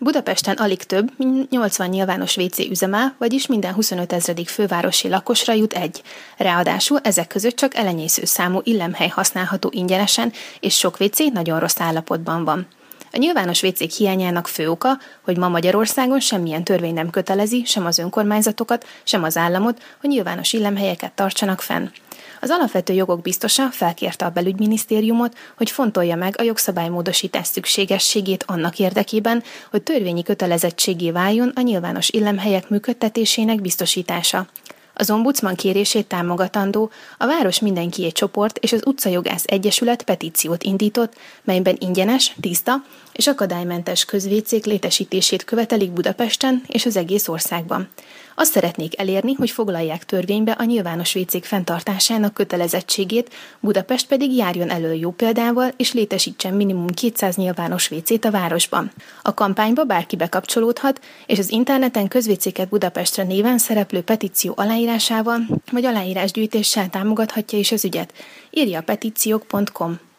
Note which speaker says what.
Speaker 1: Budapesten alig több, mint 80 nyilvános WC üzemel, vagyis minden 25 000. fővárosi lakosra jut egy. Ráadásul ezek között csak elenyésző számú illemhely használható ingyenesen, és sok WC nagyon rossz állapotban van. A nyilvános WC-k hiányának fő oka, hogy ma Magyarországon semmilyen törvény nem kötelezi sem az önkormányzatokat, sem az államot, hogy nyilvános illemhelyeket tartsanak fenn. Az alapvető jogok biztosa felkérte a belügyminisztériumot, hogy fontolja meg a jogszabálymódosítás szükségességét annak érdekében, hogy törvényi kötelezettséggé váljon a nyilvános illemhelyek működtetésének biztosítása. Az ombudsman kérését támogatandó a Város Mindenkié csoport és az Utcajogász Egyesület petíciót indított, melyben ingyenes, tiszta és akadálymentes közvécék létesítését követelik Budapesten és az egész országban. Azt szeretnék elérni, hogy foglalják törvénybe a nyilvános vécék fenntartásának kötelezettségét, Budapest pedig járjon elő jó példával és létesítsen minimum 200 nyilvános vécét a városban. A kampányba bárki bekapcsolódhat, és az interneten Közvécéket Budapestre néven szereplő petíció aláírásával vagy aláírásgyűjtéssel támogathatja is az ügyet. Írja a petíciók.com.